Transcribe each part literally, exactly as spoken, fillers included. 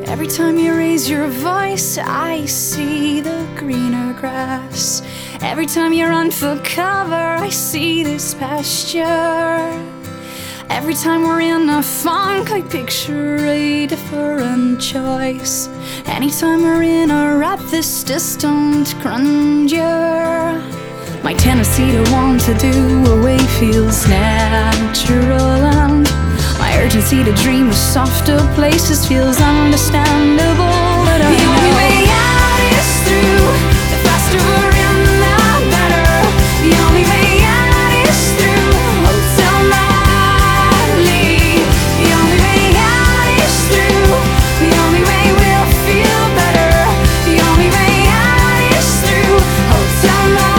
Every time you raise your voice, I see the greener grass. Every time you run for cover, I see this pasture. Every time we're in a funk, I picture a different choice. Anytime we're in a rut, this distant grandeur. My tendency to want to do away feels natural, and my urgency to dream of softer places feels understandable. But I the know only way out is through. The faster we're in, the better. The only way out is through Hotel Marley. The only way out is through. The only way we'll feel better. The only way out is through Hotel Marley.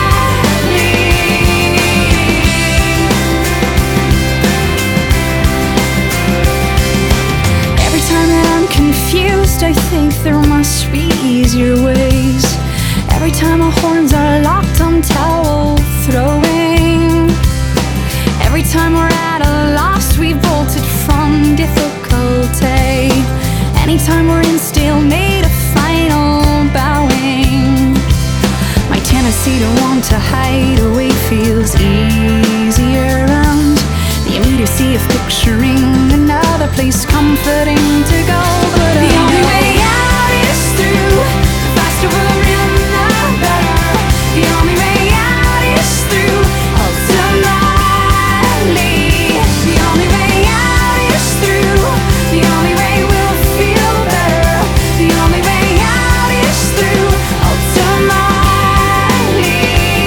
I think there must be easier ways. Every time our horns are locked, I'm towel throwing. Every time we're at a loss, we bolted from difficulty. Anytime we're in stalemate, a final bowing. My tendency to want to hide away feels easier, and the immediacy of picturing another place comforting to go. But the only way out is through. The faster we're in, the better. The only way out is through Hotel Marley. The only way out is through. The only way we'll feel better. The only way out is through Hotel Marley.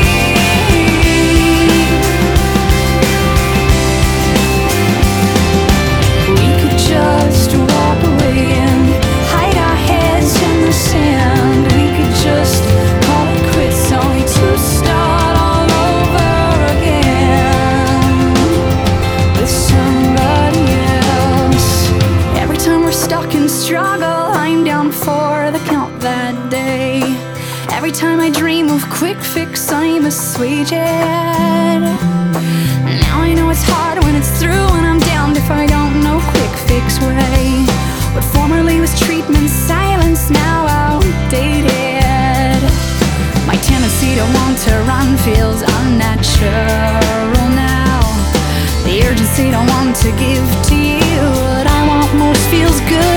We could just walk away and hide our heads in the sand. We could just call it quits, only to start all over again with somebody else. Every time we're stuck in struggle, I'm down for the count that day. Every time I dream of quick fix, I'm assuaged. Now I know it's hard when it's through, and I'm damned if I don't know quick fix way. What formerly was treatment, silence now outdated. My tendency to want to run feels unnatural now. The urgency to want to give to you what I want most feels good.